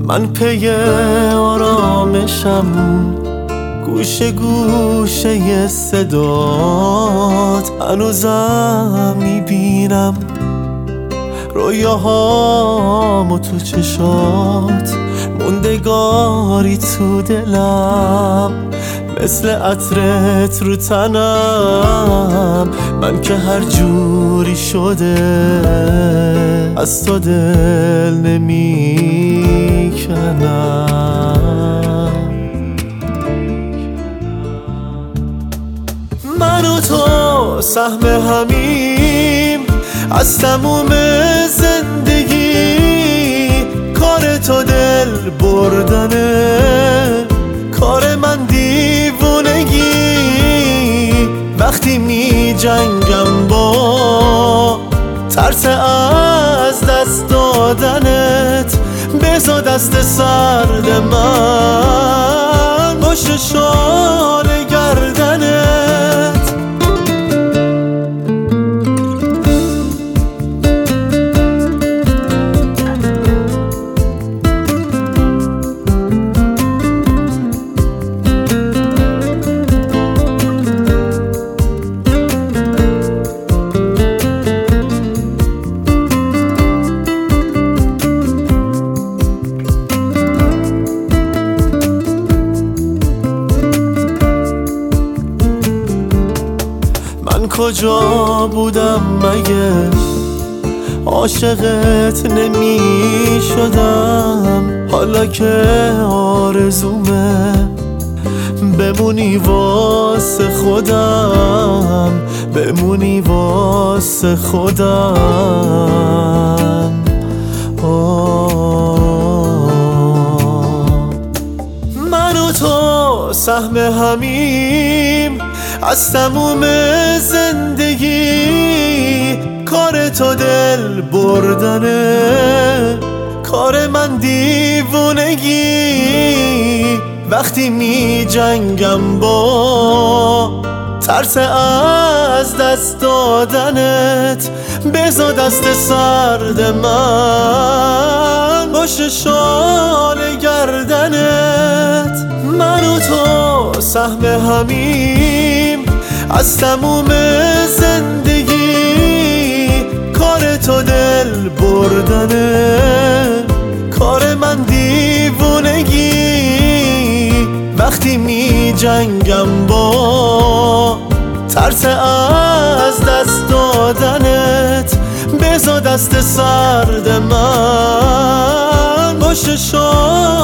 من پی آرامشم گوشه گوشه صدات، هنوزم میبینم رویاهامو تو چشات، موندگاری تو دلم مثل عطرت رو تنم. من که هر جوری شده از تو دل نمیکنم. من و تو سهم همیم از تموم زندگی، کار تو دل بردنه، کار من دیوونگی. وقتی می جنگم با ترس از دست دادنت، بذار دست سرد من باشه شال گردنت. کجا بودم مگه عاشقت نمی شدم؟ حالا که آرزومه بمونی واسه خودم، بمونی واسه خودم. من و تو سهم همیم از تموم زندگی، کار تو دل بردنه، کار من دیوونگی. وقتی می جنگم با ترس از دست دادنت، بذار دست سرد من باشه شال گردنت. من و تو سهم همیم از تموم زندگی، کار تو دل بردنه، کار من دیوونگی. وقتی می جنگم با ترس از دست دادنت، بذار دست سرد من باشه شال